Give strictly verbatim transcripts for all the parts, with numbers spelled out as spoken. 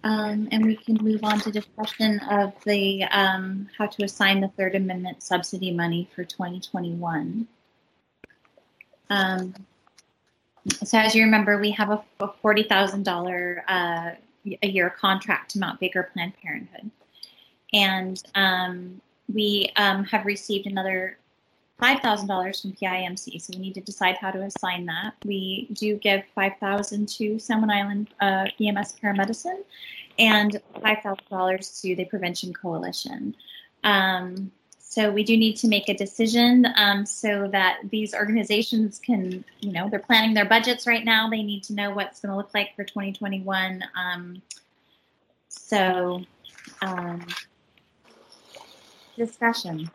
Um, and we can move on to discussion of the um, how to assign the Third Amendment subsidy money for twenty twenty-one. Um, so as you remember, we have a, a forty thousand dollars uh, a year contract to Mount Baker Planned Parenthood. And um, we um, have received another five thousand dollars from P I M C, so we need to decide how to assign that. We do give five thousand dollars to San Juan Island uh, E M S Paramedicine and five thousand dollars to the Prevention Coalition. Um, so we do need to make a decision um, so that these organizations can, you know, they're planning their budgets right now. They need to know what's going to look like for twenty twenty-one. Um, so um, discussion.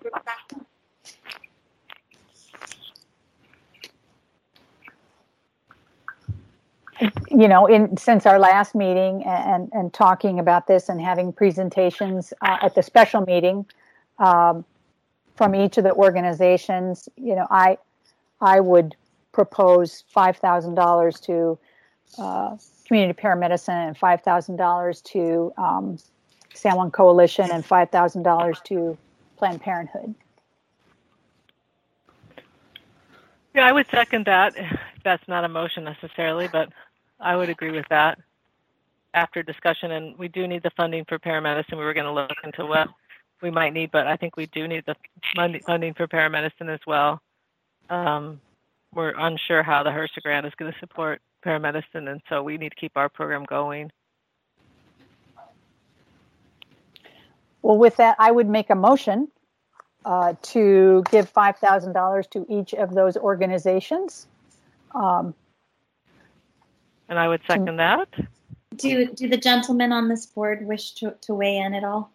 You know, in since our last meeting and, and talking about this and having presentations uh, at the special meeting um, from each of the organizations, you know, I I would propose five thousand dollars to uh, Community Paramedicine and five thousand dollars to um, San Juan Coalition and five thousand dollars to Planned Parenthood. Yeah, I would second that. That's not a motion necessarily, but I would agree with that after discussion. And we do need the funding for paramedicine. We were going to look into what we might need, but I think we do need the funding for paramedicine as well. Um, we're unsure how the HRSA grant is going to support paramedicine, and so we need to keep our program going. Well, with that, I would make a motion uh, to give five thousand dollars to each of those organizations. Um, and I would second that. Do do the gentlemen on this board wish to, to weigh in at all?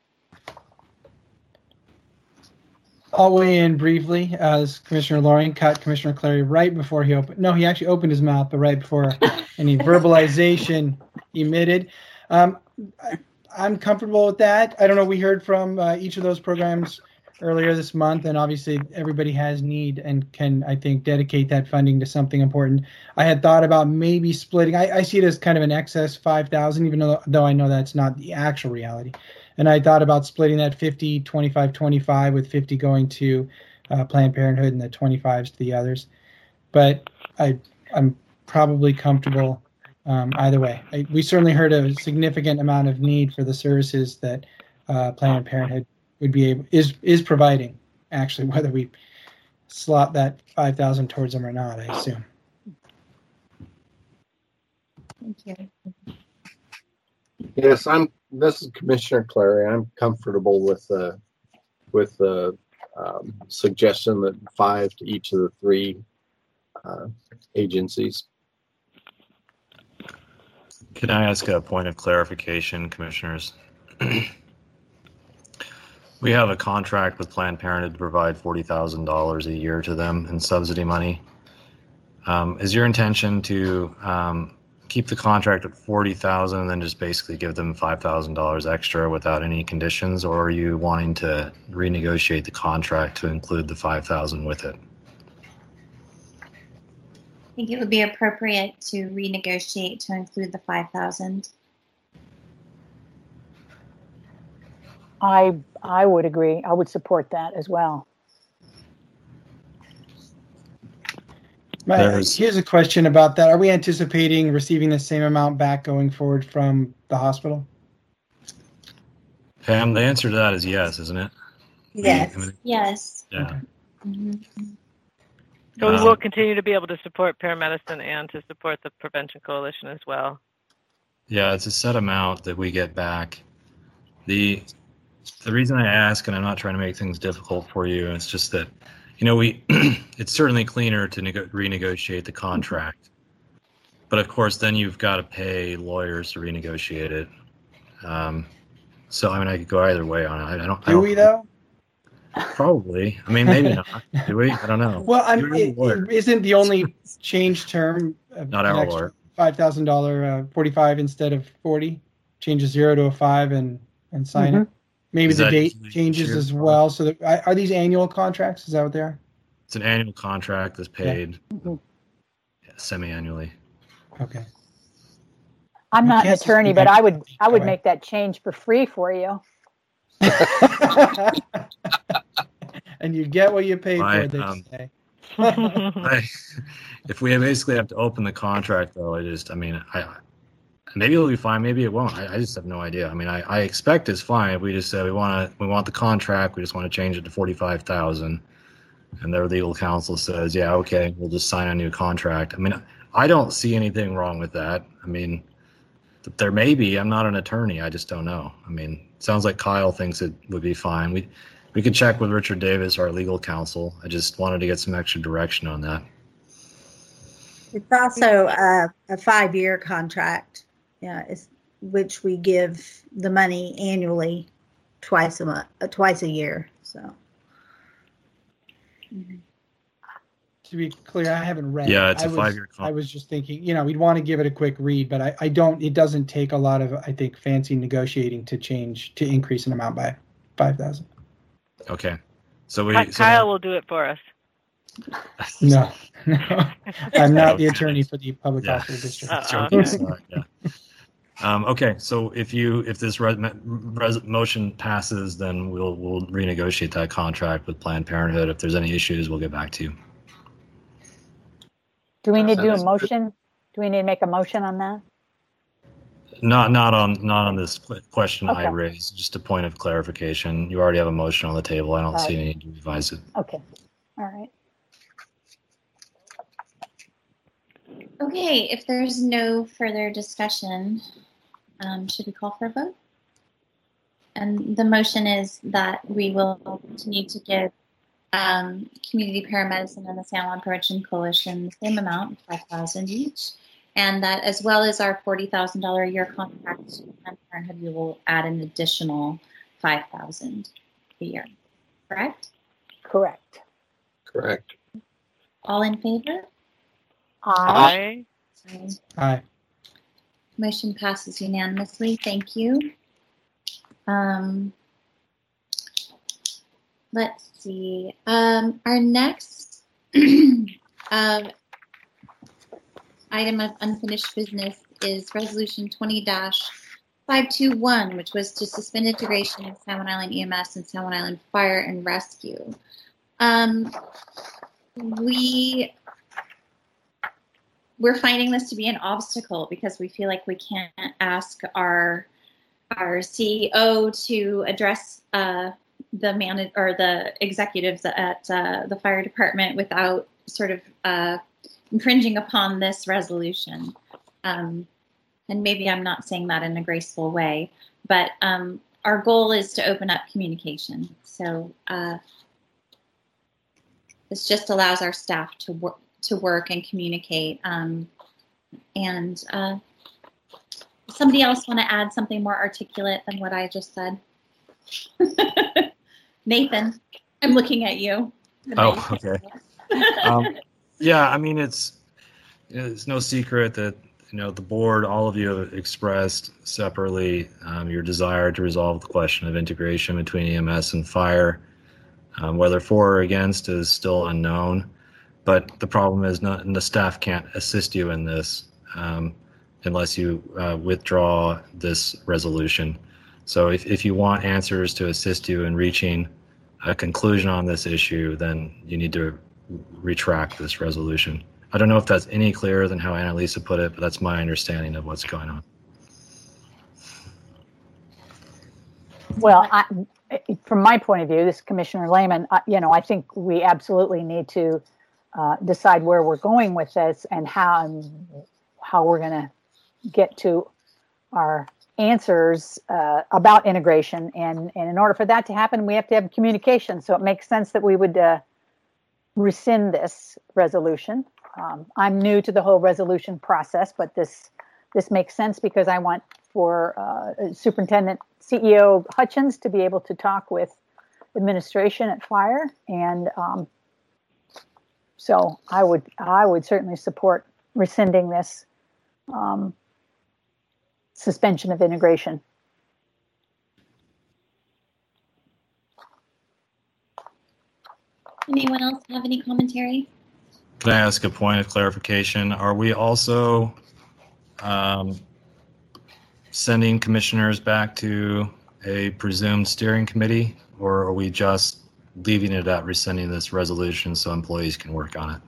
I'll weigh in briefly as Commissioner Loring cut Commissioner Clary right before he opened. No, he actually opened his mouth, but right before any verbalization emitted. Um, I, I'm comfortable with that. I don't know. We heard from uh, each of those programs earlier this month, and obviously everybody has need and can, I think, dedicate that funding to something important. I had thought about maybe splitting. I, I see it as kind of an excess five thousand, even though, though I know that's not the actual reality. And I thought about splitting that fifty, twenty-five, twenty-five, with fifty going to uh, Planned Parenthood and the twenty-fives to the others. But I, I'm probably comfortable um, either way. I, we certainly heard a significant amount of need for the services that uh, Planned Parenthood would be able is is providing, actually, whether we slot that five thousand towards them or not, I assume. Thank you. Yes, I'm. This is Commissioner Clary. I'm comfortable with the with the um, suggestion that five to each of the three uh, agencies. Can I ask a point of clarification, Commissioners? We have a contract with Planned Parenthood to provide forty thousand dollars a year to them in subsidy money. Um, is your intention to um, keep the contract at forty thousand dollars and then just basically give them five thousand dollars extra without any conditions, or are you wanting to renegotiate the contract to include the five thousand dollars with it? I think it would be appropriate to renegotiate to include the five thousand dollars. I I would agree. I would support that as well. My, here's a question about that. Are we anticipating receiving the same amount back going forward from the hospital? Pam, the answer to that is yes, isn't it? Yes. I mean, Yes. yeah. Okay. Mm-hmm. So we Um, will continue to be able to support paramedicine and to support the Prevention Coalition as well. Yeah, it's a set amount that we get back. The the reason I ask, and I'm not trying to make things difficult for you, it's just that, you know, we it's certainly cleaner to nego- renegotiate the contract. But of course, then you've got to pay lawyers to renegotiate it. Um, so, I mean, I could go either way on it. I don't. I Do don't, we, though? Probably. I mean, maybe not. Do we? I don't know. Well, I'm, You're it, the lawyer. it isn't the only change term of Not an our extra lawyer. five thousand dollars, uh, forty-five instead of forty, change a zero to a five and, and sign Mhm. it. Maybe Is the that date usually changes shared as well. So that, are these annual contracts? Is that what they are? It's an annual contract that's paid Mhm. semi-annually. Okay. I'm not an Yes, attorney, you but might I would, be I would that way. make that change for free for you. And you get what you pay I, for, they um, say. I, if we basically have to open the contract, though, I just, I mean, I maybe it'll be fine, maybe it won't. I, I just have no idea. I mean, I, I expect it's fine. If we just say we want to, we want the contract, we just want to change it to forty-five thousand, and their legal counsel says, yeah, okay, we'll just sign a new contract. I mean, I don't see anything wrong with that. I mean, there may be. I'm not an attorney. I just don't know. I mean, it sounds like Kyle thinks it would be fine. We we could check with Richard Davis, our legal counsel. I just wanted to get some extra direction on that. It's also a, a five-year contract, yeah, it's, which we give the money annually, twice a month, uh, twice a year. So, To be clear, I haven't read Yeah, it. it's I a was, five-year I con- was just thinking, you know, we'd want to give it a quick read, but I, I don't, it doesn't take a lot of, I think, fancy negotiating to change, to increase an amount by five thousand. Okay, so we. Ky- so Kyle will do it for us. No, no, I'm not the attorney for the public Yeah. hospital district. Uh, Joking okay. aside, yeah. Um, okay, so if you if this res- res- motion passes, then we'll we'll renegotiate that contract with Planned Parenthood. If there's any issues, we'll get back to you. Do we need to do a Sounds good. motion? Do we need to make a motion on that? Not not on not on this qu- question I Okay. raised. Just a point of clarification. You already have a motion on the table. I don't see Right. any need to revise it. Okay, all right. Okay, if there's no further discussion, um, should we call for a vote? And the motion is that we will continue to give um, Community Paramedicine and the San Juan Prevention Coalition the same amount, five thousand each, and that as well as our forty thousand dollars a year contract to Planned Parenthood, we will add an additional five thousand dollars a year. Correct? Correct. Correct. All in favor? Aye. Aye. Aye. Motion passes unanimously. Thank you. Um, let's see. Um, our next uh, item of unfinished business is Resolution twenty dash five two one, which was to suspend integration of San Juan Island E M S and San Juan Island Fire and Rescue. Um, we we're finding this to be an obstacle because we feel like we can't ask our our C E O to address uh, the man or the executives at uh, the fire department without sort of uh, infringing upon this resolution. Um, and maybe I'm not saying that in a graceful way, but um, our goal is to open up communication. So uh, this just allows our staff to work to work and communicate. Um, and uh, somebody else want to add something more articulate than what I just said? Nathan, I'm looking at you. Oh, okay. Um, yeah, I mean, it's it's no secret that you know the board, all of you have expressed separately um, your desire to resolve the question of integration between E M S and fire. Um, whether for or against is still unknown, but the problem is not, and the staff can't assist you in this um, unless you uh, withdraw this resolution. So if, if you want answers to assist you in reaching a conclusion on this issue, then you need to retract this resolution. I don't know if that's any clearer than how Annalisa put it, but that's my understanding of what's going on. Well, I, from my point of view, this is Commissioner Lehman, uh, you know, I think we absolutely need to uh, decide where we're going with this and how how we're going to get to our answers uh, about integration. And, and in order for that to happen, we have to have communication. So it makes sense that we would uh, rescind this resolution. Um, I'm new to the whole resolution process, but this this makes sense because I want for uh, Superintendent C E O Hutchins to be able to talk with administration at Fire, and um, so I would I would certainly support rescinding this um, suspension of integration. Anyone else have any commentary? Can I ask a point of clarification? Are we also um, sending commissioners back to a presumed steering committee, or are we just leaving it at rescinding this resolution so employees can work on it?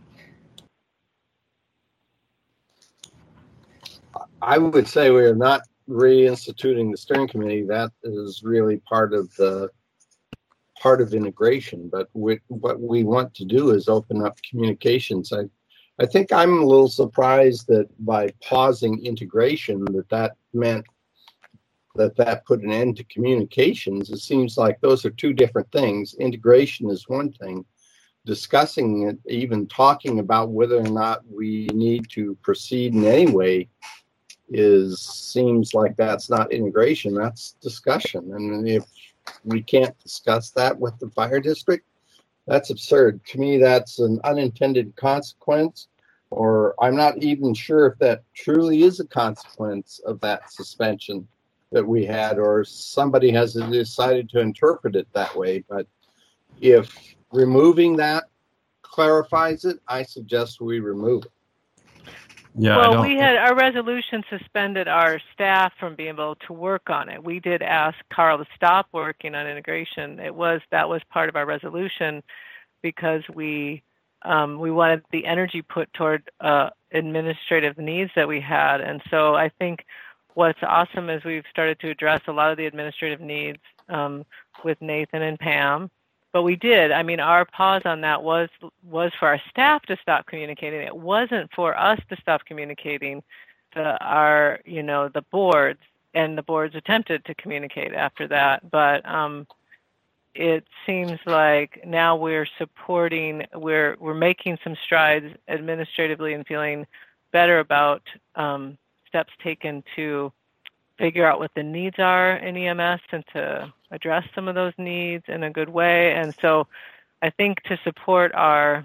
I would say we are not reinstituting the steering committee. That is really part of the part of integration. But we, what we want to do is open up communications. I, I think I'm a little surprised that by pausing integration, that that meant that that put an end to communications. It seems like those are two different things. Integration is one thing. Discussing it, even talking about whether or not we need to proceed in any way, is seems like that's not integration, that's discussion. And if we can't discuss that with the fire district, that's absurd. To me, that's an unintended consequence, or I'm not even sure if that truly is a consequence of that suspension that we had, or somebody has decided to interpret it that way. But if removing that clarifies it, I suggest we remove it. Yeah, well, we had our resolution suspended our staff from being able to work on it. We did ask Carl to stop working on integration. It was that was part of our resolution because we um, we wanted the energy put toward uh, administrative needs that we had. And so I think what's awesome is we've started to address a lot of the administrative needs um, with Nathan and Pam. But we did. I mean, our pause on that was was for our staff to stop communicating. It wasn't for us to stop communicating to our, you know, the boards, and the boards attempted to communicate after that. But um, it seems like now we're supporting, we're we're making some strides administratively and feeling better about um, steps taken to figure out what the needs are in E M S and to address some of those needs in a good way. And so I think to support our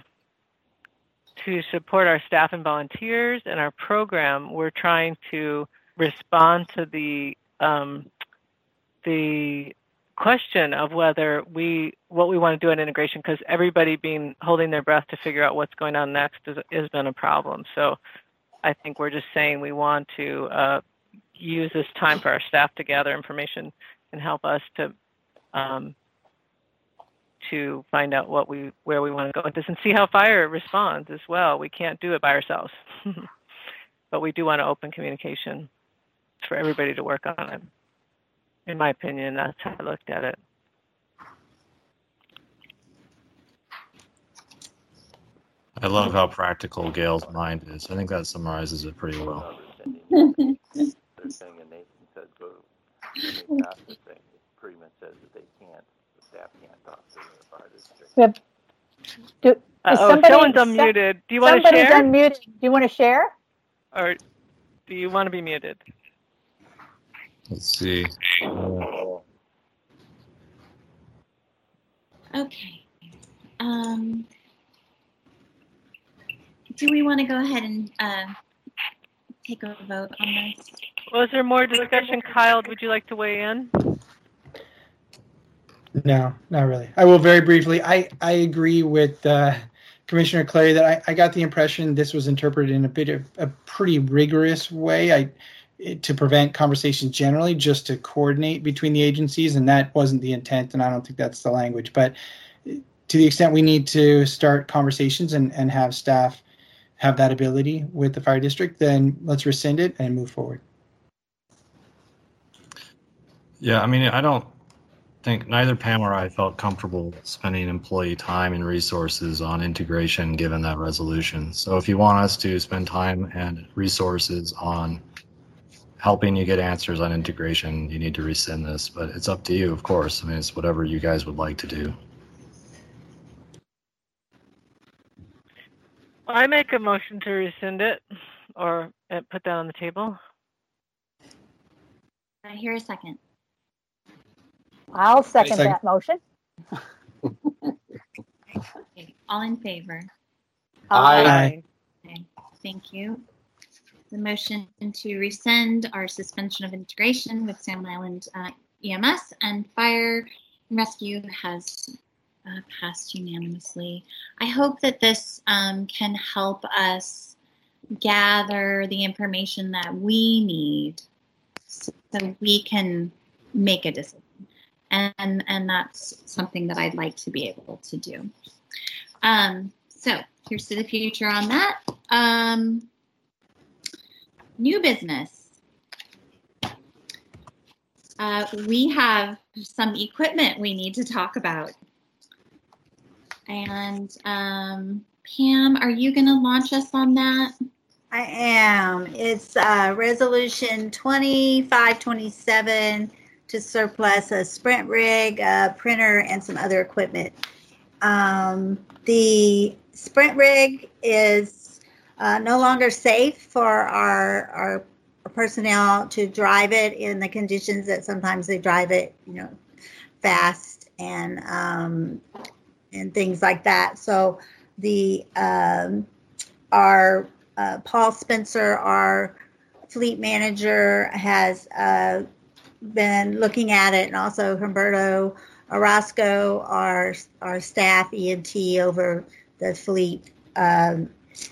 to support our staff and volunteers and our program, we're trying to respond to the um, the question of whether we what we want to do in integration, because everybody being holding their breath to figure out what's going on next is, has been a problem. So I think we're just saying we want to uh, use this time for our staff to gather information and help us to um, to find out what we where we want to go with this and see how fire responds as well. We can't do it by ourselves, but we do want to open communication for everybody to work on it. In my opinion, that's how I looked at it. I love how practical Gail's mind is. I think that summarizes it pretty well. They're saying, and Nathan said, vote. Not the thing. It pretty much says that they can't, the staff can't talk to the fire district. Yep. Do, is Uh, oh, somebody, someone's unmuted. Do you want to somebody's share? unmuted. Do you want to share? Or do you want to be muted? Let's see. Uh, Okay. Um, do we want to go ahead and uh, take a vote on this? Was there more discussion? Kyle, would you like to weigh in? No, not really. I will very briefly. I, I agree with uh, Commissioner Clary that I, I got the impression this was interpreted in a bit of a pretty rigorous way. I to prevent conversation generally, just to coordinate between the agencies, and that wasn't the intent, and I don't think that's the language. But to the extent we need to start conversations and, and have staff have that ability with the fire district, then let's rescind it and move forward. Yeah, I mean, I don't think neither Pam or I felt comfortable spending employee time and resources on integration given that resolution. So if you want us to spend time and resources on helping you get answers on integration, you need to rescind this, but it's up to you, of course. I mean, it's whatever you guys would like to do. I make a motion to rescind it or uh, put that on the table. I hear a second. I'll second, Second. that motion. Okay. All in favor? Aye. Aye. Okay. Thank you. The motion to rescind our suspension of integration with Salmon Island uh, E M S and Fire and Rescue has uh, passed unanimously. I hope that this um, can help us gather the information that we need so so we can make a decision. And, and that's something that I'd like to be able to do. Um, so here's to the future on that. Um, new business. Uh, we have some equipment we need to talk about. And um, Pam, are you going to launch us on that? I am. It's uh, resolution twenty-five twenty-seven to surplus a sprint rig, a printer, and some other equipment. Um, the sprint rig is uh, no longer safe for our, our personnel to drive it in the conditions that sometimes they drive it, you know, fast and um, and things like that. So the um, our uh, Paul Spencer, our fleet manager, has uh, been looking at it, and also Humberto Orozco, our our staff E M T over the fleet um,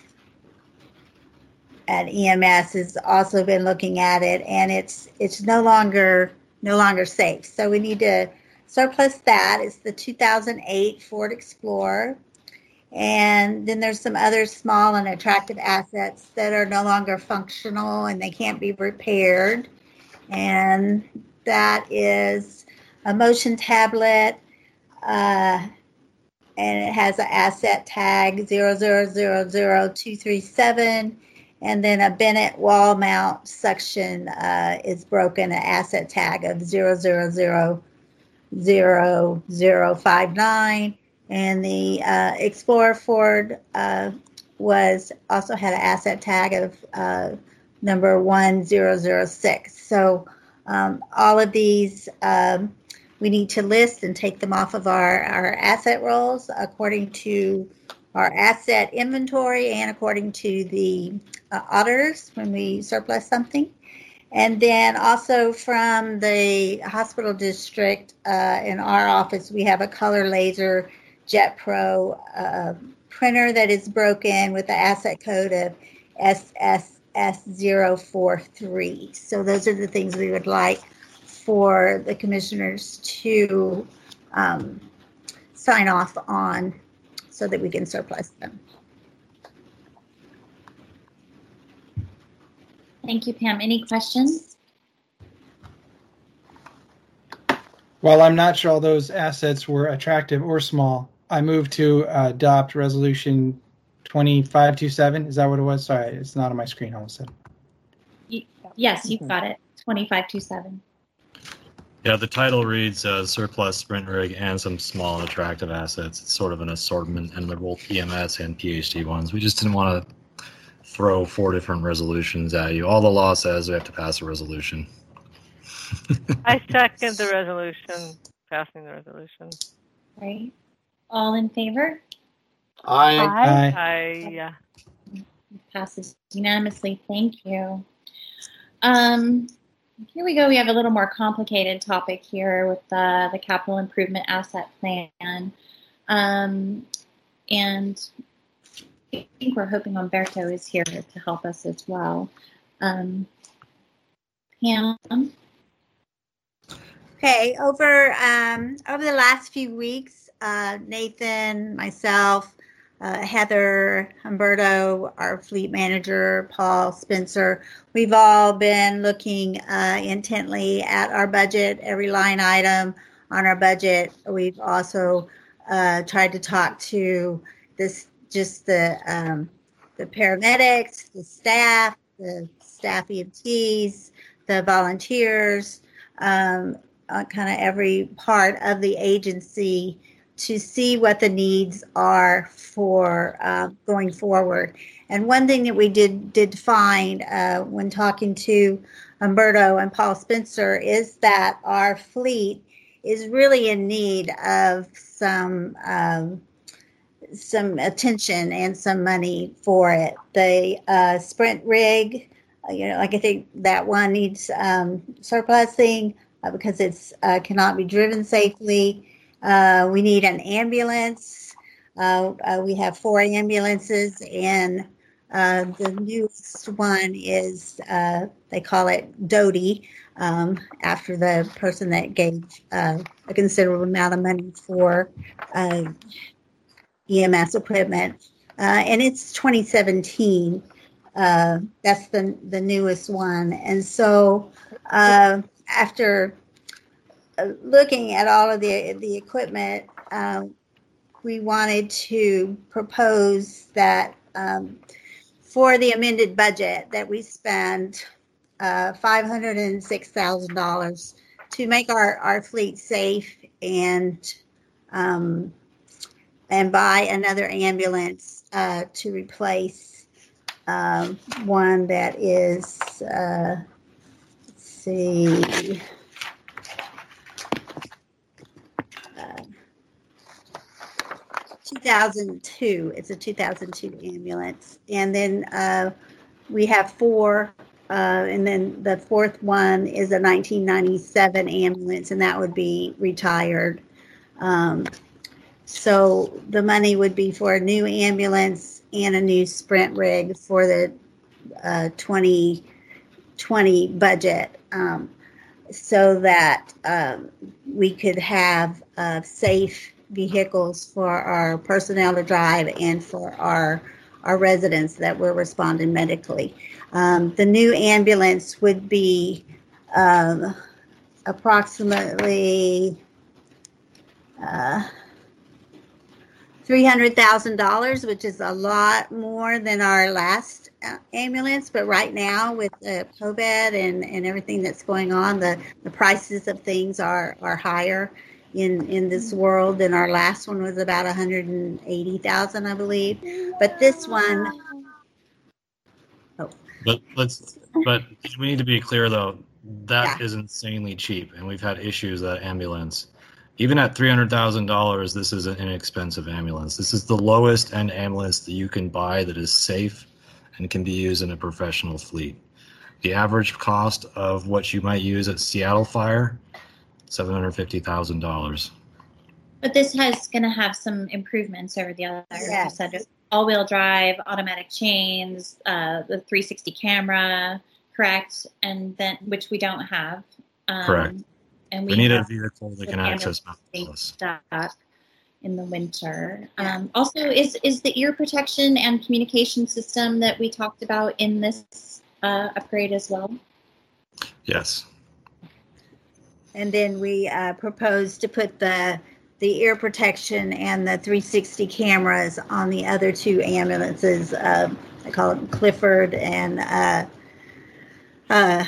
at E M S, has also been looking at it, and it's it's no longer no longer safe. So we need to surplus that. It's the two thousand eight Ford Explorer. And then there's some other small and attractive assets that are no longer functional and they can't be repaired. And that is a motion tablet, uh, and it has an asset tag zero zero zero zero two three seven. And then a Bennett wall mount suction uh, is broken, an asset tag of zero zero zero zero zero five nine. And the uh, Explorer Ford uh, was also had an asset tag of uh, number one zero zero six. So um, all of these um, we need to list and take them off of our, our asset rolls according to our asset inventory and according to the uh, auditors when we surplus something. And then also from the hospital district uh, in our office, we have a color laser Jet Pro uh, printer that is broken with the asset code of S S S zero four three. So those are the things we would like for the commissioners to um, sign off on so that we can surplus them. Thank you, Pam. Any questions? While I'm not sure all those assets were attractive or small, I move to uh, adopt resolution twenty-five twenty-seven. Is that what it was? Sorry, it's not on my screen all of a sudden. You, yes, you've got it. twenty-five twenty-seven. Yeah, the title reads uh, surplus sprint rig and some small and attractive assets. It's sort of an assortment, and they're both E M S and P H D ones. We just didn't want to throw four different resolutions at you. All the law says we have to pass a resolution. I second the resolution, passing the resolution. Right. All in favor? I Aye. I, yeah. Passes unanimously. Thank you. Um, here we go. We have a little more complicated topic here with the, the capital improvement asset plan. Um, and I think we're hoping Humberto is here to help us as well. Um, Pam? Okay, over um, over the last few weeks, uh, Nathan, myself, uh, Heather, Humberto, our fleet manager, Paul Spencer, we've all been looking uh, intently at our budget, every line item on our budget. We've also uh, tried to talk to this, just the um, the paramedics, the staff, the staff E M Ts, the volunteers. Um, Uh, kind of every part of the agency to see what the needs are for uh, going forward. And one thing that we did did find uh, when talking to Humberto and Paul Spencer is that our fleet is really in need of some um, some attention and some money for it. The uh, sprint rig, you know, like I think that one needs um, surplusing. Uh, because it's uh, cannot be driven safely. Uh, we need an ambulance. Uh, uh, we have four ambulances in Uh, the newest one is, uh, they call it Doty, um, after the person that gave uh, a considerable amount of money for uh, E M S equipment. Uh, and it's twenty seventeen. Uh, that's the, the newest one. And so uh, after looking at all of the, the equipment, uh, we wanted to propose that um, for the amended budget that we spend uh, five hundred six thousand dollars to make our, our fleet safe and um, and buy another ambulance uh, to replace um, one that is, uh, let's see, uh, two thousand two. It's a two thousand two ambulance. And then uh, we have four, uh, and then the fourth one is a nineteen ninety-seven ambulance, and that would be retired. Um, so the money would be for a new ambulance and a new sprint rig for the uh, twenty twenty budget, um, so that um, we could have uh, safe vehicles for our personnel to drive and for our our residents that were responding medically. Um, the new ambulance would be um, approximately uh, three hundred thousand dollars, which is a lot more than our last uh, ambulance. But right now, with the COVID and, and everything that's going on, the, the prices of things are, are higher in, in this world. And our last one was about one hundred eighty thousand dollars, I believe. But this one... Oh. But let's. But we need to be clear, though. That Yeah. is insanely cheap, and we've had issues with that ambulance. Even at three hundred thousand dollars, this is an inexpensive ambulance. This is the lowest end ambulance that you can buy that is safe and can be used in a professional fleet. The average cost of what you might use at Seattle Fire, seven hundred fifty thousand dollars. But this has going to have some improvements over the other. Yes. You said all-wheel drive, automatic chains, uh, the three sixty camera, correct? And then, which we don't have. Um, Correct. And We need a have vehicle that the can access Mountain ambulance Plus. stuff in the winter. Um, also, is is the ear protection and communication system that we talked about in this uh, upgrade as well? Yes. And then we uh, proposed to put the the ear protection and the three sixty cameras on the other two ambulances. Uh, I call them Clifford and uh, uh,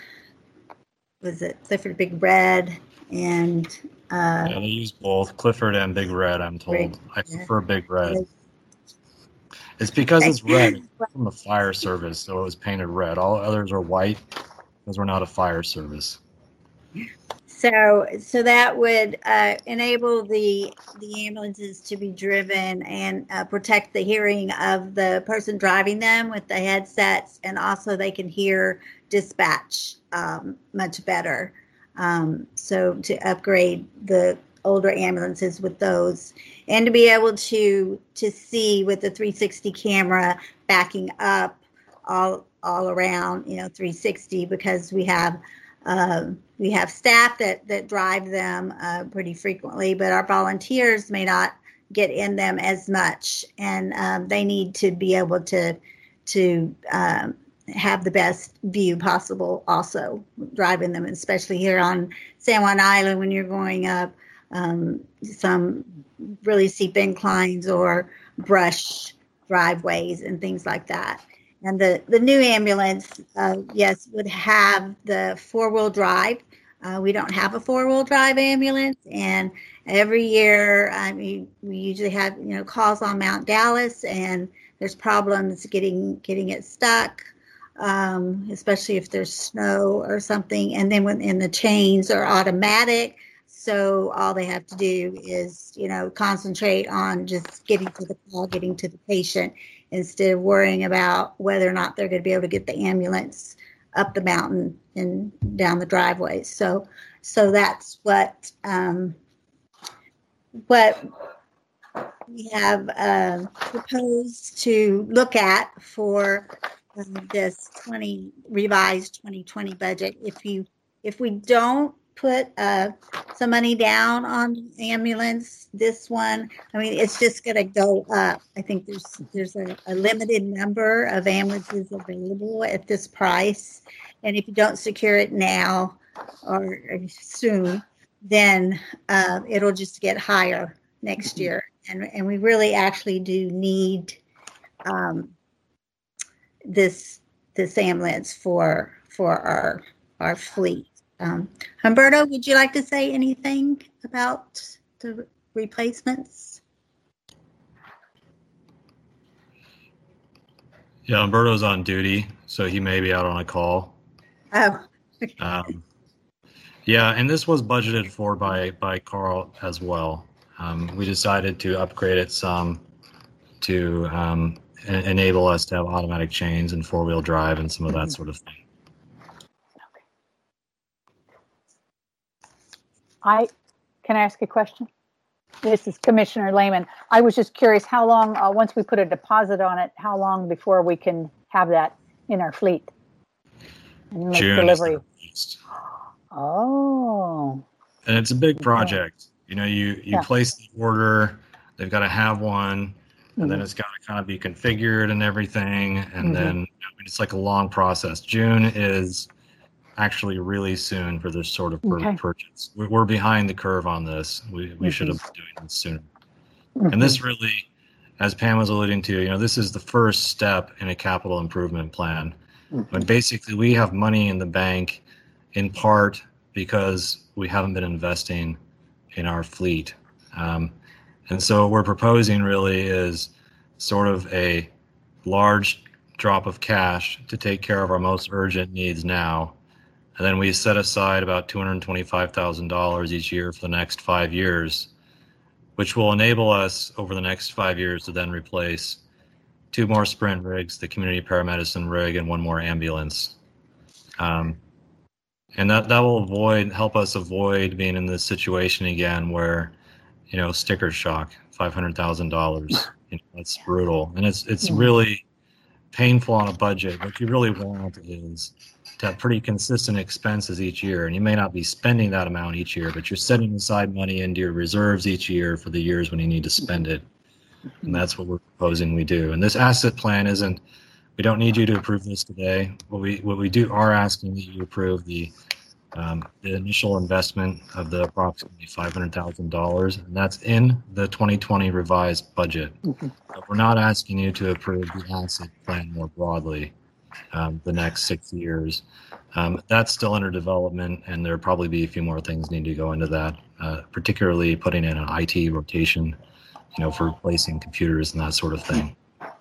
was it Clifford Big Red and uh, Yeah, they use both Clifford and Big Red, I'm told. Big- I yeah. prefer Big Red. It's because it's red. It's from the fire service, so it was painted red. All others are white because we're not a fire service. So, so that would uh, enable the the ambulances to be driven and uh, protect the hearing of the person driving them with the headsets, and also they can hear dispatch um, much better. Um, so, to upgrade the older ambulances with those, and to be able to to see with the three sixty camera backing up all all around, you know, three sixty, because we have. Um, we have staff that, that drive them uh, pretty frequently, but our volunteers may not get in them as much, and um, they need to be able to to um, have the best view possible also driving them, especially here on San Juan Island when you're going up um, some really steep inclines or brush driveways and things like that. And the, the new ambulance, uh, yes, would have the four-wheel drive. Uh, we don't have a four-wheel drive ambulance, and every year, I mean, we usually have, you know, calls on Mount Dallas, and there's problems getting getting it stuck, um, especially if there's snow or something. And then when and the chains are automatic, so all they have to do is, you know, concentrate on just getting to the call, getting to the patient, instead of worrying about whether or not they're going to be able to get the ambulance up the mountain and down the driveway. So, so that's what um, what we have uh, proposed to look at for um, this twenty revised twenty twenty budget. If you if we don't put uh, some money down on ambulance, this one, I mean, it's just going to go up. I think there's there's a, a limited number of ambulances available at this price, and if you don't secure it now or soon, then uh, it'll just get higher next year. And and we really actually do need um, this this ambulance for for our our fleet. Um, Humberto, would you like to say anything about the replacements? Yeah, Umberto's on duty, so he may be out on a call. Oh. um, yeah, and this was budgeted for by by Carl as well. Um, we decided to upgrade it some to um, en- enable us to have automatic chains and four-wheel drive and some of that sort of thing. I can I ask a question? This is Commissioner Lehman. I was just curious how long, uh, once we put a deposit on it, how long before we can have that in our fleet and make June delivery? Is the Oh. and it's a big project. You know, you, you Yeah. place the order, they've got to have one, and then Mhm. it's got to kind of be configured and everything. And Mhm. then I mean, it's like a long process. June is actually really soon for this sort of pur- Okay. purchase. We're, we're behind the curve on this. We, we should have been doing this sooner. And this really, as Pam was alluding to, you know, this is the first step in a capital improvement plan. When basically we have money in the bank in part because we haven't been investing in our fleet. Um, and so what we're proposing really is sort of a large drop of cash to take care of our most urgent needs now. And then we set aside about two hundred twenty-five thousand dollars each year for the next five years, which will enable us over the next five years to then replace two more sprint rigs, the community paramedicine rig, and one more ambulance. Um, and that, that will avoid, help us avoid being in this situation again where, you know, sticker shock, five hundred thousand dollars. You know, that's brutal. And it's, it's really painful on a budget. What you really want is to have pretty consistent expenses each year. And you may not be spending that amount each year, but you're setting aside money into your reserves each year for the years when you need to spend it. And that's what we're proposing we do. And this asset plan isn't, we don't need you to approve this today. What we what we do are asking that you approve the um, the initial investment of the approximately five hundred thousand dollars, and that's in the twenty twenty revised budget. But we're not asking you to approve the asset plan more broadly um, the next six years. Um, that's still under development, and there'll probably be a few more things need to go into that, uh, particularly putting in an I T rotation, you know, for replacing computers and that sort of thing.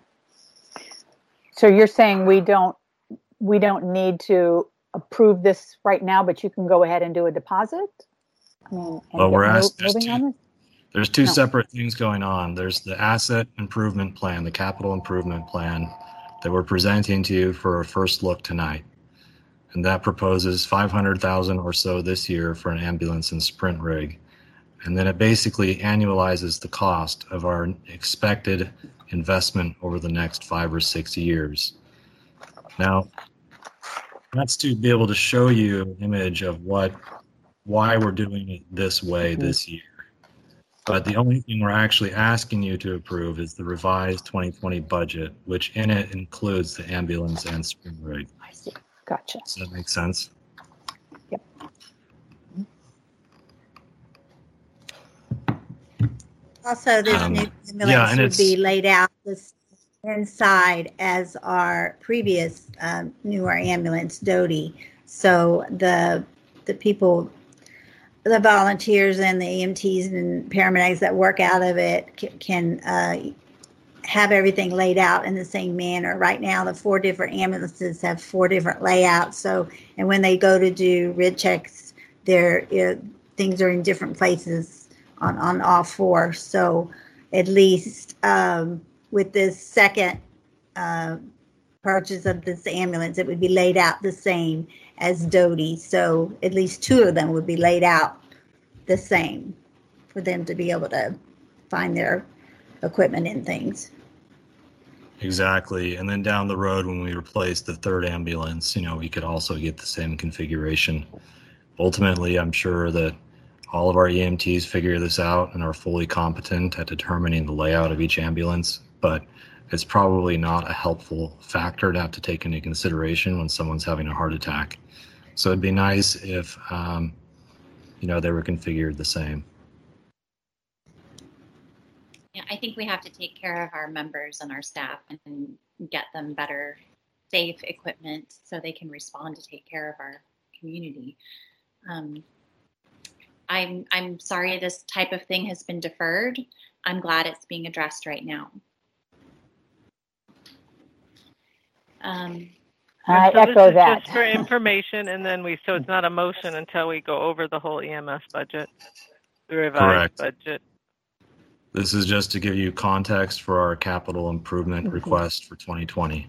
So you're saying we don't we don't need to approve this right now, but you can go ahead and do a deposit? I mean, and Well, get we're mo- asked, there's moving on two, this? there's two No. separate things going on. There's the asset improvement plan, the capital improvement plan that we're presenting to you for a first look tonight. And that proposes five hundred thousand or so this year for an ambulance and sprint rig. And then it basically annualizes the cost of our expected investment over the next five or six years. Now, that's to be able to show you an image of what, why we're doing it this way this year. But the only thing we're actually asking you to approve is the revised twenty twenty budget, which in it includes the ambulance and sprint rig. I see. Gotcha. Does that make sense? Yep. Also, this Um, new ambulance yeah, and would be it's- laid out this inside as our previous um, newer ambulance, Doty. So the the people, the volunteers and the E M Ts and paramedics that work out of it c- can uh, have everything laid out in the same manner. Right now, the four different ambulances have four different layouts. So, and when they go to do rig checks, their uh, things are in different places on, on all four. So at least um, with this second uh, purchase of this ambulance, it would be laid out the same as Doty. So at least two of them would be laid out the same for them to be able to find their equipment and things. Exactly. And then down the road, when we replace the third ambulance, you know, we could also get the same configuration. Ultimately, I'm sure that all of our E M Ts figure this out and are fully competent at determining the layout of each ambulance, but it's probably not a helpful factor to have to take into consideration when someone's having a heart attack. So it'd be nice if, um, you know, they were configured the same. Yeah, I think we have to take care of our members and our staff and get them better, safe equipment so they can respond to take care of our community. Um, I'm I'm sorry this type of thing has been deferred. I'm glad it's being addressed right now. Um, I so echo this is that. just for information, and then we so it's not a motion until we go over the whole E M S budget, the revised Correct. budget. This is just to give you context for our capital improvement Mhm. request for twenty twenty.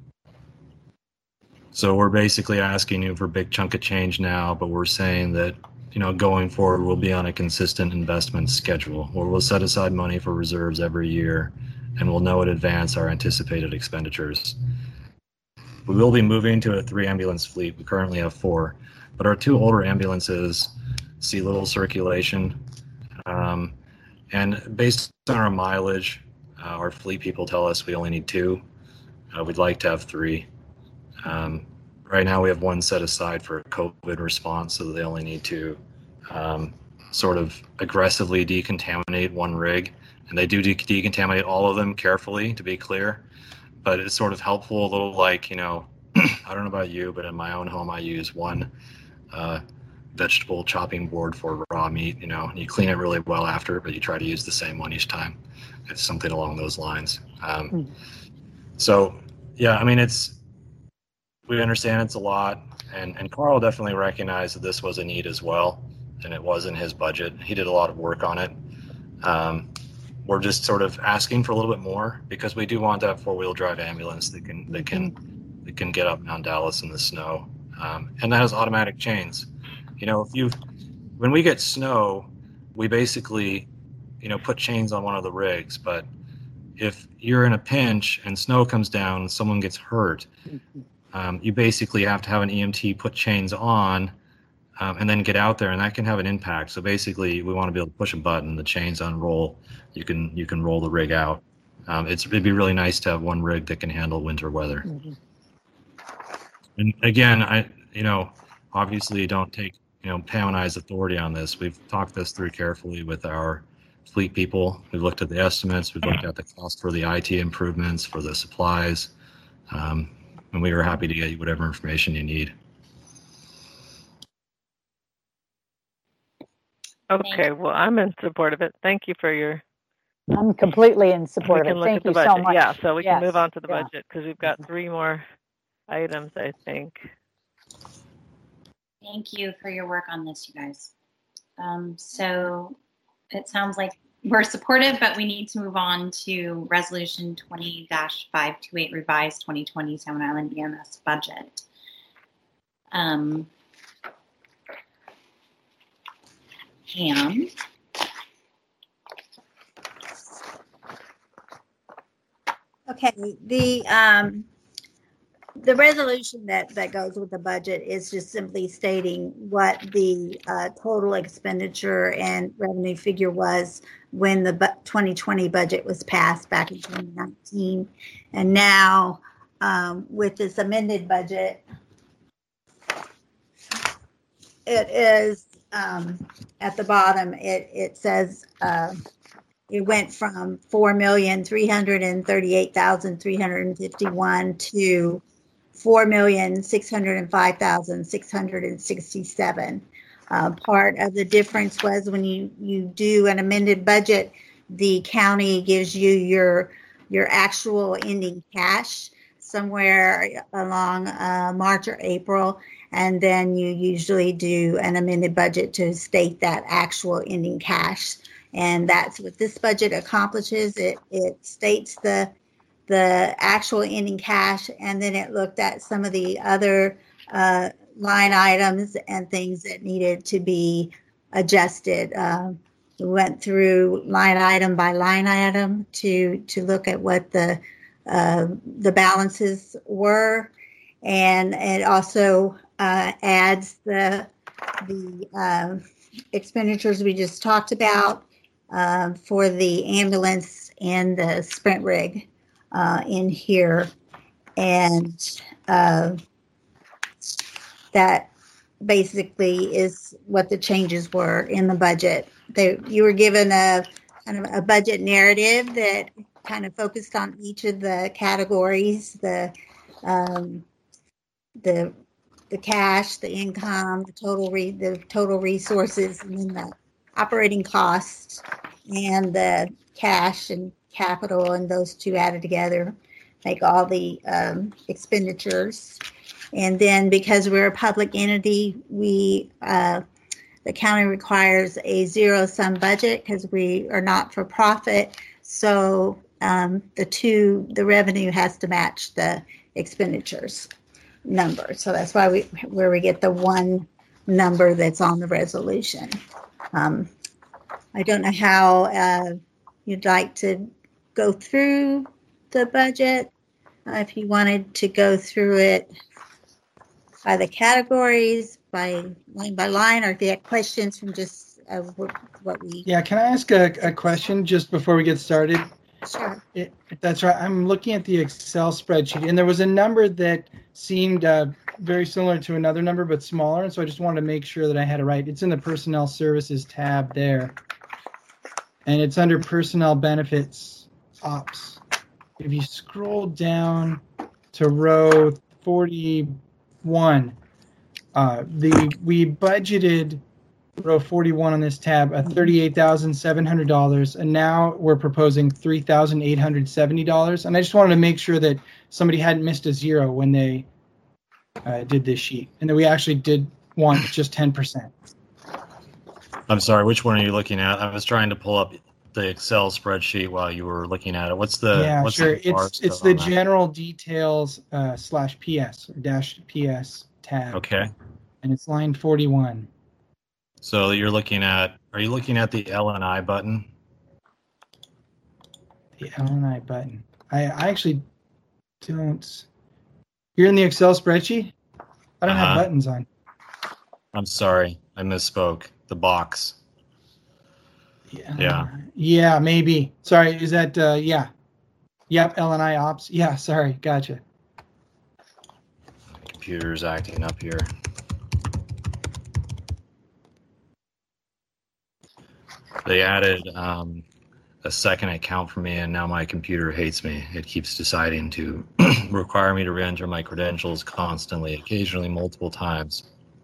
So we're basically asking you for a big chunk of change now, but we're saying that, you know, going forward, we'll be on a consistent investment schedule where we'll set aside money for reserves every year, and we'll know in advance our anticipated expenditures. We will be moving to a three ambulance fleet. We currently have four, but our two older ambulances see little circulation. Um, and based on our mileage, uh, our fleet people tell us we only need two. Uh, we'd like to have three. Um, right now we have one set aside for COVID response, so they only need to um, sort of aggressively decontaminate one rig. And they do de- decontaminate all of them carefully, to be clear. But it's sort of helpful, a little like, you know, I don't know about you, but in my own home I use one uh, vegetable chopping board for raw meat. You know, you clean it really well after, but you try to use the same one each time. It's something along those lines. Um, Mm. So, yeah, I mean, it's, we understand it's a lot, and, and Carl definitely recognized that this was a need as well, and it was in his budget. He did a lot of work on it. Um, we're just sort of asking for a little bit more because we do want that four-wheel drive ambulance that can that can that can get up and down Dallas in the snow, um, and that has automatic chains. You know, if you when we get snow, we basically, you know, put chains on one of the rigs, but if you're in a pinch and snow comes down and someone gets hurt, um, you basically have to have an E M T put chains on um, and then get out there, and that can have an impact. So basically, we want to be able to push a button, the chains unroll, you can you can roll the rig out. Um, it's, it'd be really nice to have one rig that can handle winter weather. Mm-hmm. And again, I you know obviously don't take you know Pam and I's authority on this. We've talked this through carefully with our fleet people. We've looked at the estimates. We've looked at the cost for the I T improvements, for the supplies, um, and we were happy to get you whatever information you need. Okay, well, I'm in support of it. Thank you for your. I'm completely in support We of can it. look Thank at the you budget. so much. Yeah, so we Yes, can move on to the yeah. budget because we've got three more items, I think. Thank you for your work on this, you guys. Um, so it sounds like we're supportive, but we need to move on to Resolution twenty dash five twenty-eight revised twenty twenty Salmon Island E M S budget. Um, Pam. Okay, the um, the resolution that, that goes with the budget is just simply stating what the uh, total expenditure and revenue figure was when the bu- twenty twenty budget was passed back in twenty nineteen. And now um, with this amended budget, it is um, at the bottom, it, it says uh, it went from four million three hundred thirty-eight thousand three hundred fifty-one to four million six hundred five thousand six hundred sixty-seven. Uh, part of the difference was when you, you do an amended budget, the county gives you your your actual ending cash somewhere along uh, March or April, and then you usually do an amended budget to state that actual ending cash. And that's what this budget accomplishes. It it states the the actual ending cash, and then it looked at some of the other uh, line items and things that needed to be adjusted. Uh, we went through line item by line item to to look at what the uh, the balances were, and it also uh, adds the the uh, expenditures we just talked about uh, for the ambulance and the sprint rig uh, in here, and uh, that basically is what the changes were in the budget. They, you were given a kind of a budget narrative that kind of focused on each of the categories, the um, the the cash, the income, the total re, the total resources, and then the operating costs and the cash and capital, and those two added together make all the um, expenditures. And then because we're a public entity, we uh, the county requires a zero-sum budget because we are not for profit. So um, the two, the revenue has to match the expenditures number. So that's why we where we get the one number that's on the resolution. Um, I don't know how uh, you'd like to go through the budget. Uh, if you wanted to go through it by the categories, by line by line, or if you had questions from just uh, what, what we... Yeah, can I ask a, a question just before we get started? Sure. It, that's right. I'm looking at the Excel spreadsheet, and there was a number that seemed uh, very similar to another number, but smaller, and so I just wanted to make sure that I had it right. It's in the Personnel Services tab there, and it's under Personnel Benefits Ops. If you scroll down to row forty-one, uh, the we budgeted row forty-one on this tab at thirty-eight thousand seven hundred dollars, and now we're proposing three thousand eight hundred seventy dollars. And I just wanted to make sure that somebody hadn't missed a zero when they uh, did this sheet, and that we actually did want just ten percent. I'm sorry, which one are you looking at? I was trying to pull up the Excel spreadsheet while you were looking at it. What's the yeah, what's sure. the bar It's it's stuff the on that? general details uh, slash P S or dash P S tab. Okay. And it's line forty-one. So you're looking at, are you looking at the L and I button? The L and I button. I, I actually don't. You're in the Excel spreadsheet? I don't Uh-huh. have buttons on. I'm sorry, I misspoke. The box. Yeah. Yeah. Yeah, maybe. Sorry, is that, uh, yeah. Yep, L and I ops. Yeah, sorry, gotcha. Computer's acting up here. They added um, a second account for me, and now my computer hates me. It keeps deciding to require me to re-enter my credentials constantly, occasionally multiple times.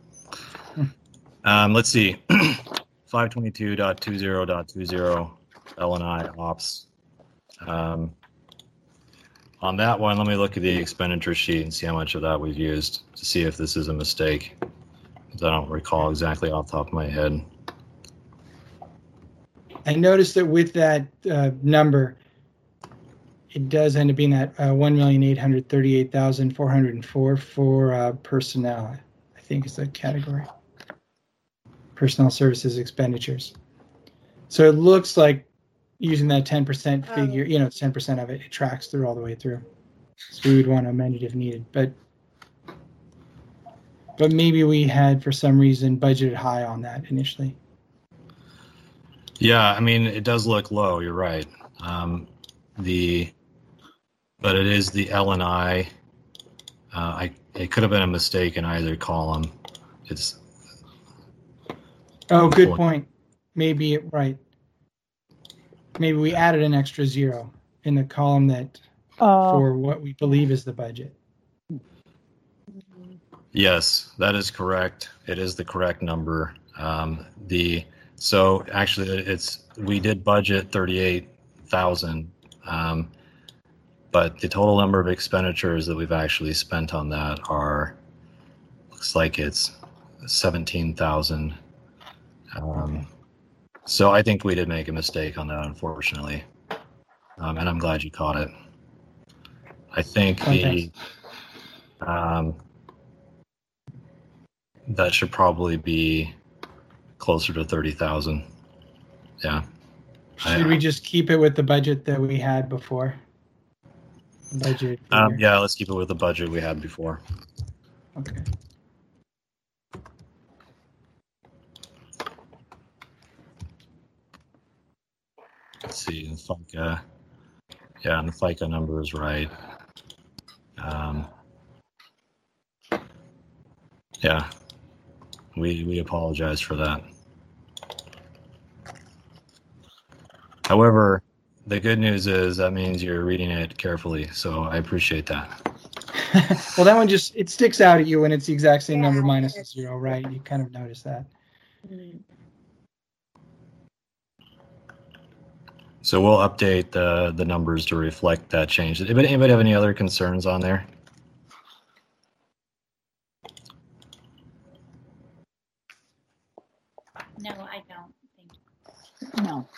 Um, let's see. five twenty-two dot twenty dot twenty L and I ops. Um, on that one, let me look at the expenditure sheet and see how much of that we've used to see if this is a mistake, because I don't recall exactly off the top of my head. I noticed that with that uh, number, it does end up being that uh, one million eight hundred thirty-eight thousand four hundred four for uh, personnel, I think is the category. Personnel services expenditures. So it looks like using that ten percent figure, you know, it's ten percent of it, it tracks through all the way through. So we would want to amend it if needed. But but maybe we had, for some reason, budgeted high on that initially. Yeah, I mean, it does look low. You're right. Um, the, but it is the L and I. Uh, I it could have been a mistake in either column. It's. Oh, good point. Maybe it right. Maybe we added an extra zero in the column that Uh, for what we believe is the budget. Yes, that is correct. It is the correct number. Um, the so actually it's we did budget thirty-eight thousand, um, but the total number of expenditures that we've actually spent on that are looks like it's seventeen thousand. Um, so I think we did make a mistake on that, unfortunately, um, and I'm glad you caught it. I think the um, that should probably be closer to thirty thousand. yeah. Should we just keep it with the budget that we had before? Budget. Um, figure. yeah, let's keep it with the budget we had before. Okay. Let's see, the FICA. Yeah, and the FICA number is right. Um, yeah, we we apologize for that. However, the good news is that means you're reading it carefully, so I appreciate that. Well, that one just, it sticks out at you when it's the exact same Yeah, number minus a it's- zero, right? You kind of notice that. Mm. So we'll update the the numbers to reflect that change. Anybody, anybody have any other concerns on there? No, I don't. Thank you. No.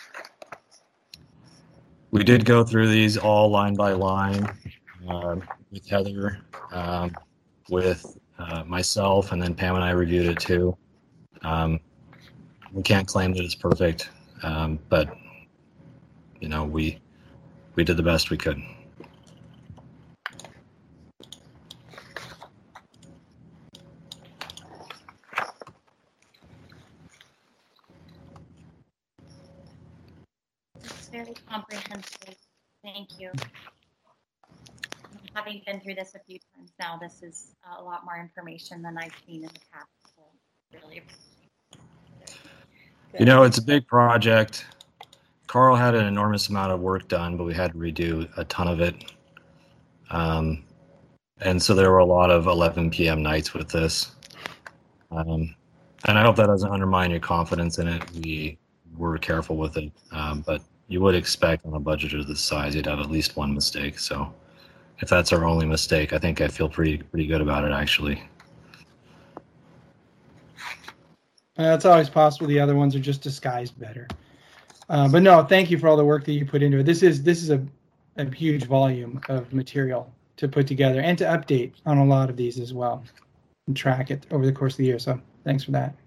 We did go through these all line by line um, with Heather, um, with uh, myself, and then Pam and I reviewed it too. Um, we can't claim that it's perfect, um, but you know, we we did the best we could. It's very comprehensive. Thank you. Having been through this a few times now, this is a lot more information than I've seen in the past. So really appreciate it. You know, it's a big project. Carl had an enormous amount of work done, but we had to redo a ton of it. Um, and so there were a lot of eleven p m nights with this. Um, and I hope that doesn't undermine your confidence in it. We were careful with it, um, but you would expect on a budget of this size, you'd have at least one mistake. So if that's our only mistake, I think I feel pretty pretty good about it, actually. Uh, it's always possible the other ones are just disguised better. Uh, but no, thank you for all the work that you put into it. This is this is a, a huge volume of material to put together and to update on a lot of these as well and track it over the course of the year. So thanks for that.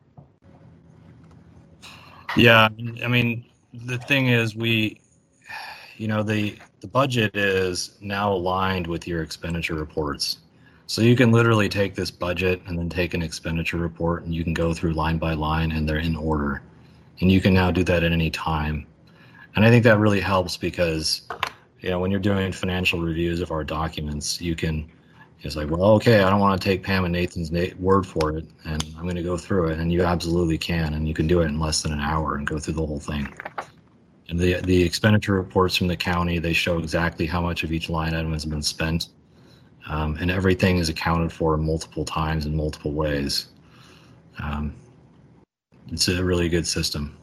Yeah, I mean, the thing is, we, you know, the the budget is now aligned with your expenditure reports. So you can literally take this budget and then take an expenditure report, and you can go through line by line, and they're in order. And you can now do that at any time. And I think that really helps because, you know, when you're doing financial reviews of our documents, you can, it's like, well, okay, I don't want to take Pam and Nathan's na- word for it, and I'm going to go through it. And you absolutely can, and you can do it in less than an hour and go through the whole thing. And the the expenditure reports from the county, they show exactly how much of each line item has been spent. Um, and everything is accounted for multiple times in multiple ways. Um, it's a really good system.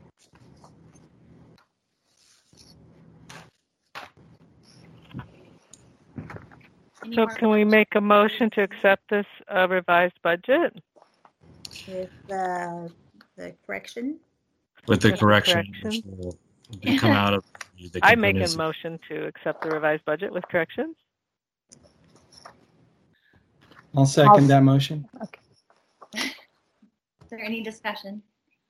Any So more can we make a motion to accept this uh, revised budget? With the, the correction. With the With the correction, correction. which will come out of the I make a contingency. motion to accept the revised budget with corrections. I'll second I'll- that motion. Is there any discussion?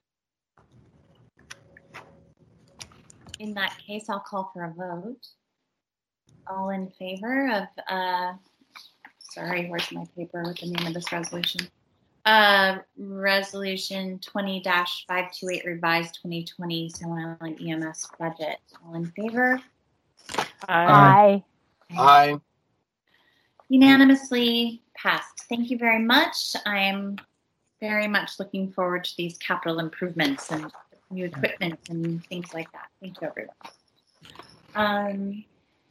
In that case, I'll call for a vote. All in favor of, uh, sorry, where's my paper with the name of this resolution? Uh, resolution twenty dash five two eight revised twenty twenty Salem Island E M S budget. All in favor? I I, Aye. Unanimously passed. Thank you very much. I'm very much looking forward to these capital improvements and new equipment and things like that. Thank you, everyone. Um,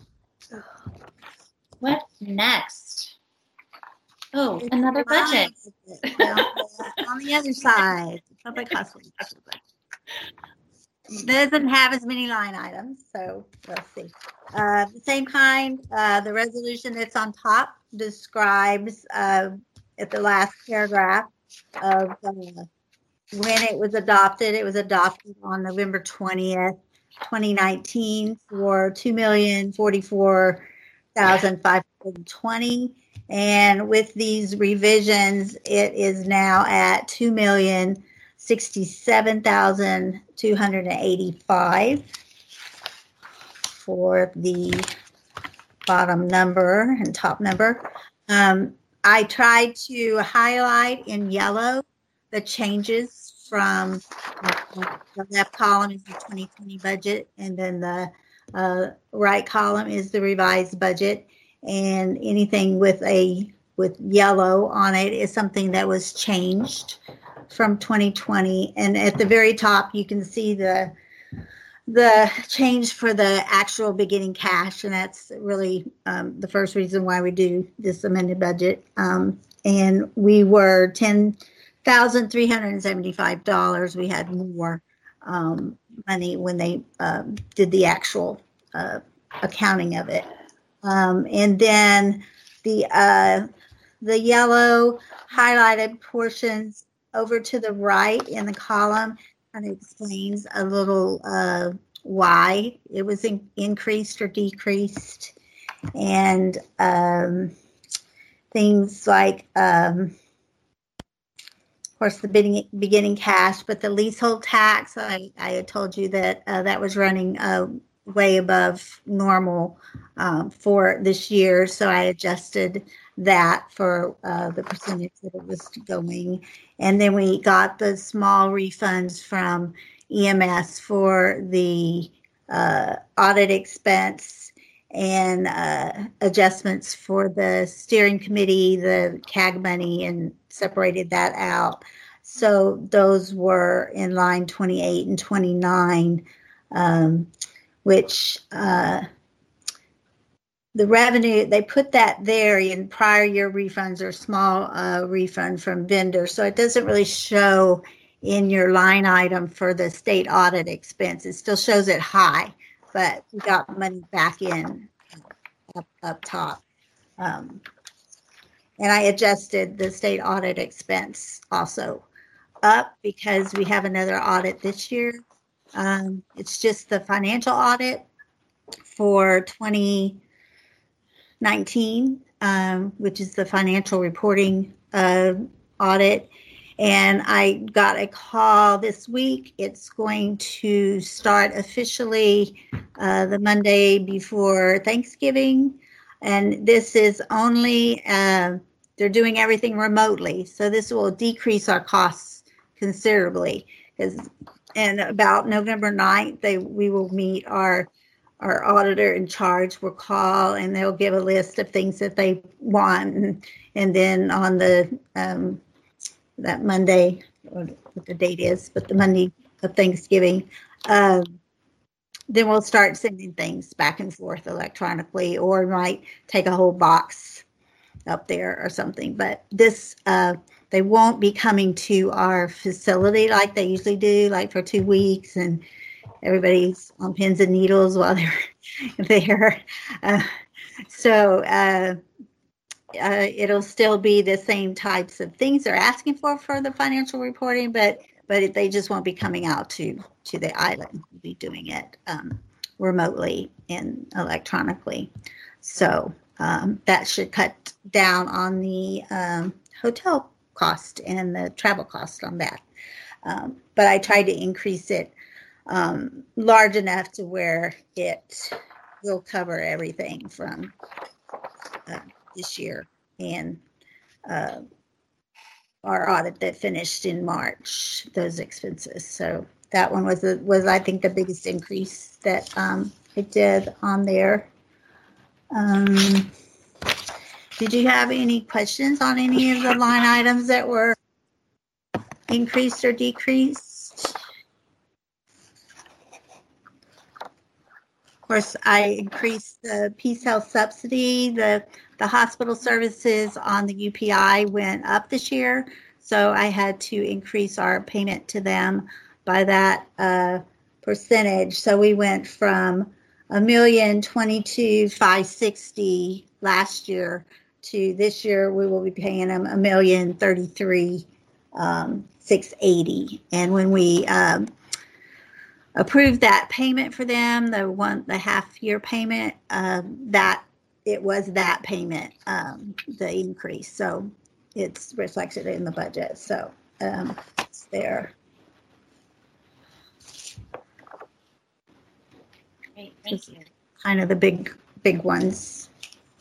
what's next? Oh, another budget. Well, on the other side, public hospital budget. Doesn't have as many line items, so let's see. Uh, the same kind, uh, the resolution that's on top describes uh, at the last paragraph of uh, when it was adopted. It was adopted on November twentieth, twenty nineteen for two million forty-four thousand five hundred twenty. And with these revisions, it is now at two million sixty-seven thousand two hundred eighty-five for the bottom number and top number. Um, I tried to highlight in yellow the changes from the left column is the twenty twenty budget, and then the uh, right column is the revised budget. And anything with a with yellow on it is something that was changed from twenty twenty. And at the very top, you can see the the change for the actual beginning cash, and that's really um, the first reason why we do this amended budget. Um, and we were ten thousand three hundred seventy-five dollars. We had more um, money when they um, did the actual uh, accounting of it. Um, and then the uh, the yellow highlighted portions over to the right in the column kind of explains a little uh, why it was in, increased or decreased, and um, things like, um, of course, the beginning, beginning cash, but the leasehold tax, I, I had told you that uh, that was running uh, way above normal um, for this year, so I adjusted that for uh, the percentage that it was going. And then we got the small refunds from E M S for the uh, audit expense and uh, adjustments for the steering committee, the C A G money, and separated that out. So those were in line twenty-eight and twenty-nine, um, which uh, the revenue, they put that there in prior year refunds or small uh, refund from vendors. So it doesn't really show in your line item for the state audit expense. It still shows it high, but we got money back in up, up top. Um, and I adjusted the state audit expense also up because we have another audit this year. Um, it's just the financial audit for twenty nineteen, um, which is the financial reporting uh, audit. And I got a call this week. It's going to start officially uh, the Monday before Thanksgiving. And this is only, uh, they're doing everything remotely. So this will decrease our costs considerably. And about November ninth, they, we will meet our Our auditor in charge will call, and they'll give a list of things that they want. And, and then on the um, that Monday, or what the date is, but the Monday of Thanksgiving, um, then we'll start sending things back and forth electronically, or might take a whole box up there or something. But this, uh, they won't be coming to our facility like they usually do, like for two weeks and everybody's on pins and needles while they're there. Uh, so uh, uh, it'll still be the same types of things they're asking for for the financial reporting, but but it, they just won't be coming out to, to the island. We'll be doing it um, remotely and electronically. So um, that should cut down on the um, hotel cost and the travel cost on that. Um, but I tried to increase it Um, large enough to where it will cover everything from uh, this year and uh, our audit that finished in March, those expenses. So that one was, a, was I think, the biggest increase that um, I did on there. Um, did you have any questions on any of the line items that were increased or decreased? Of course, I increased the Peace Health subsidy. The the hospital services on the U P I went up this year, so I had to increase our payment to them by that uh, percentage. So we went from a million twenty-two five sixty last year to this year we will be paying them a million thirty-three um, six eighty. And when we um, approved that payment for them, the one, the half year payment, um, that it was that payment, um, the increase. So it's reflected in the budget. So um, it's there. Thank you. Kind of the big, big ones.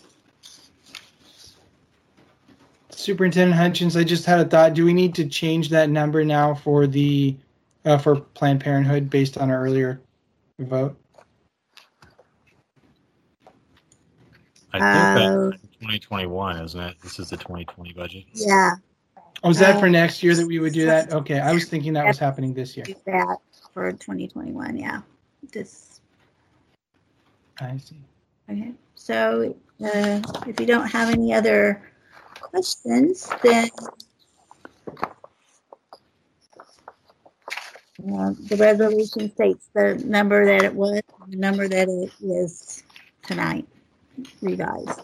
Superintendent Hutchins, I just had a thought. Do we need to change that number now for the uh, for Planned Parenthood based on our earlier vote? I think Uh, that's twenty twenty-one, isn't it? This is the twenty twenty budget. Yeah, Oh, is that Uh, for next year that we would do that? Okay, I was thinking that was happening this year. do that for twenty twenty-one. Yeah, this. I see. Okay. So uh, if you don't have any other questions, then uh, the resolution states the number that it was, the number that it is tonight, revised.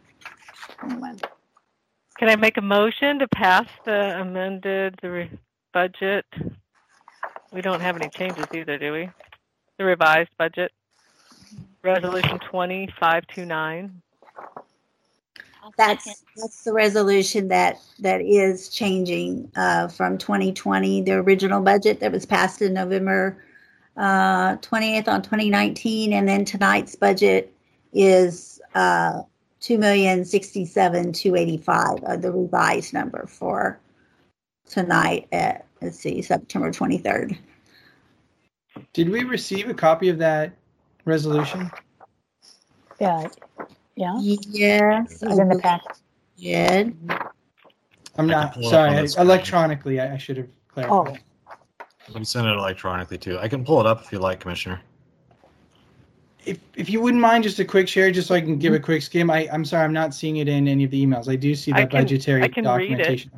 Can I make a motion to pass the amended the re- budget? We don't have any changes either, do we? The revised budget, resolution twenty-five twenty-nine. I'll That's second. that's the resolution that that is changing uh, from twenty twenty, the original budget that was passed in November uh, twentieth on twenty nineteen, and then tonight's budget is uh, two million sixty-seven two eighty-five, uh, the revised number for tonight at, let's see, September twenty-third. Did we receive a copy of that resolution? Yeah, yeah, Yes, it was in the packet. did. I'm I not can pull it up on sorry. the screen. Electronically, I, I should have clarified. Oh, We send it electronically too. I can pull it up if you like, Commissioner. If if you wouldn't mind, just a quick share, just so I can give a quick skim. I I'm sorry, I'm not seeing it in any of the emails. I do see I that can- budgetary I can read it. documentation.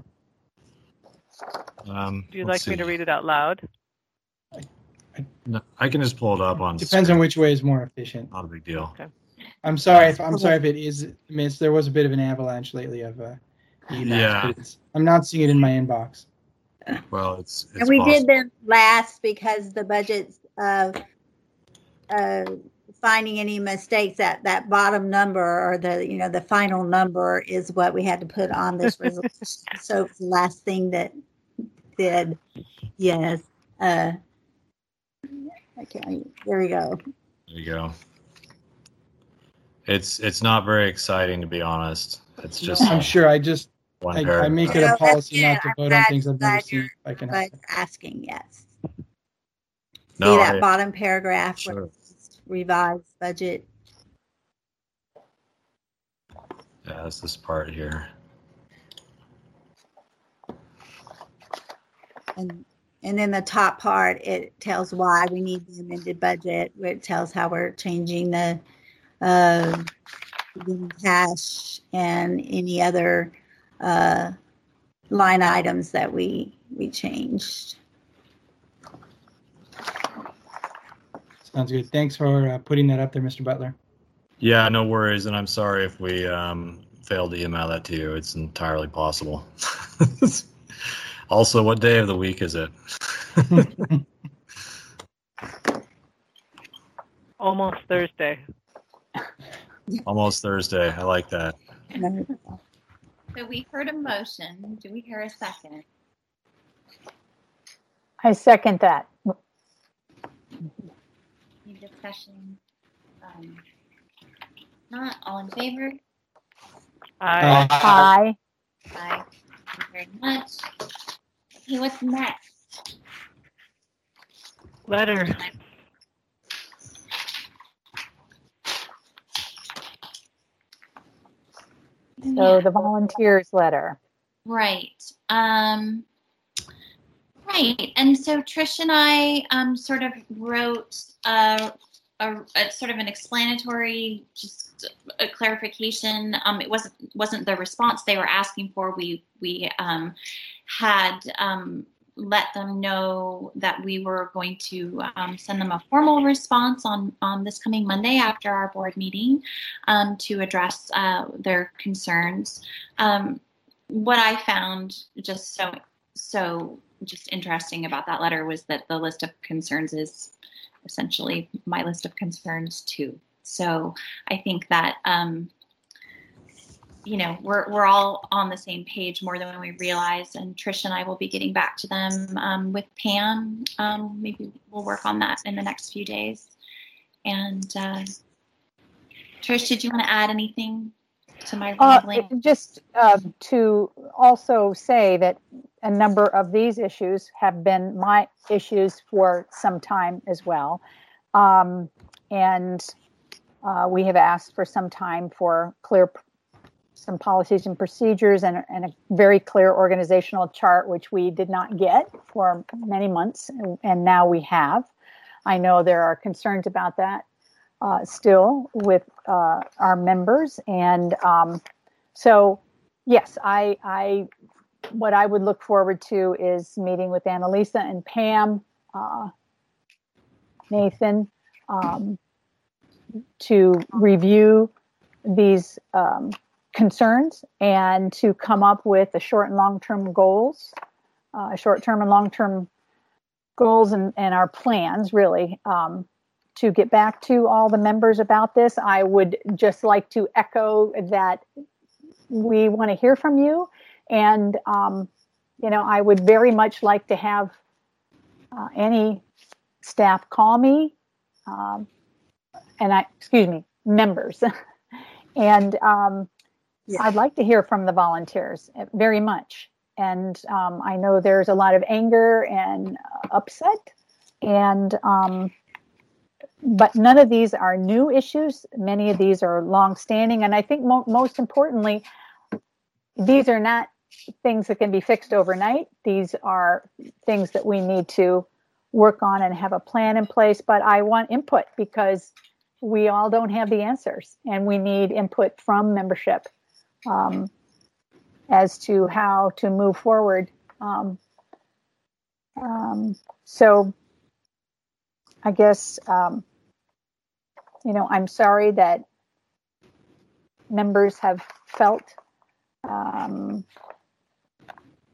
Um, Do you let's like me to see. read it out loud? No, I can just pull it up on. Depends screen. on which way is more efficient. Not a big deal. Okay. I'm sorry if I'm sorry if it is missed. There was a bit of an avalanche lately of uh, emails, Yeah. but it's, I'm not seeing it in my inbox. Well, it's. it's And we possible. did them last because the budget's uh, uh, finding any mistakes at that bottom number or the, you know, the final number is what we had to put on this resolution. So it's the last thing that did, yes. Uh, okay, there we go. There you go. It's it's not very exciting, to be honest. It's just I'm sure. I just one I, I paragraph. make it Yeah, a policy that's not to it. I'm vote on glad- things I've never glad seen. you're- If I can. But asking, yes. No, See that I- bottom paragraph where Sure. it's revised budget. Yeah, it's this part here. And and then the top part, it tells why we need the amended budget. It tells how we're changing the uh, the cash and any other uh, line items that we we changed. Sounds good. Thanks for uh, putting that up there, Mister Butler. Yeah, no worries, and I'm sorry if we um, failed to email that to you. It's entirely possible. Also, what day of the week is it? Almost Thursday. Almost Thursday. I like that. So we heard a motion. Do we hear a second? I second that. Any discussion? Um, not all in favor? I Aye. Aye. Thank you very much. Okay, what's next? letter. So the volunteers letter. Right. Um, right. And so Trish and I um, sort of wrote a, a, a sort of an explanatory, just a clarification. Um, it wasn't wasn't the response they were asking for. We we um, had um, let them know that we were going to um, send them a formal response on on this coming Monday after our board meeting um, to address uh, their concerns. Um, what I found just so so just interesting about that letter was that the list of concerns is essentially my list of concerns too. So I think that um, you know we're we're all on the same page more than we realize, and Trish and I will be getting back to them um, with Pam. Um, maybe we'll work on that in the next few days, And uh, Trish, did you want to add anything to my Uh, rambling? just uh, to also say that a number of these issues have been my issues for some time as well. Um, and uh, we have asked for some time for clear, some policies and procedures and, and a very clear organizational chart, which we did not get for many months. And, and now we have. I know there are concerns about that uh, still with uh, our members. And um, so, yes, I, I, what I would look forward to is meeting with Annalisa and Pam, uh, Nathan, um, to review these um, concerns and to come up with the short and long-term goals, uh, short-term and long-term goals and, and our plans, really, um, to get back to all the members about this. I would just like to echo that we want to hear from you. And, um, you know, I would very much like to have uh, any staff call me, um, and I, excuse me, members. and um, Yeah. I'd like to hear from the volunteers very much. And um, I know there's a lot of anger and uh, upset, and um, but none of these are new issues. Many of these are longstanding, and I think mo- most importantly, these are not things that can be fixed overnight. These are things that we need to work on and have a plan in place. But I want input because we all don't have the answers, and we need input from membership um, as to how to move forward. Um, um, so I guess, um, you know, I'm sorry that members have felt um,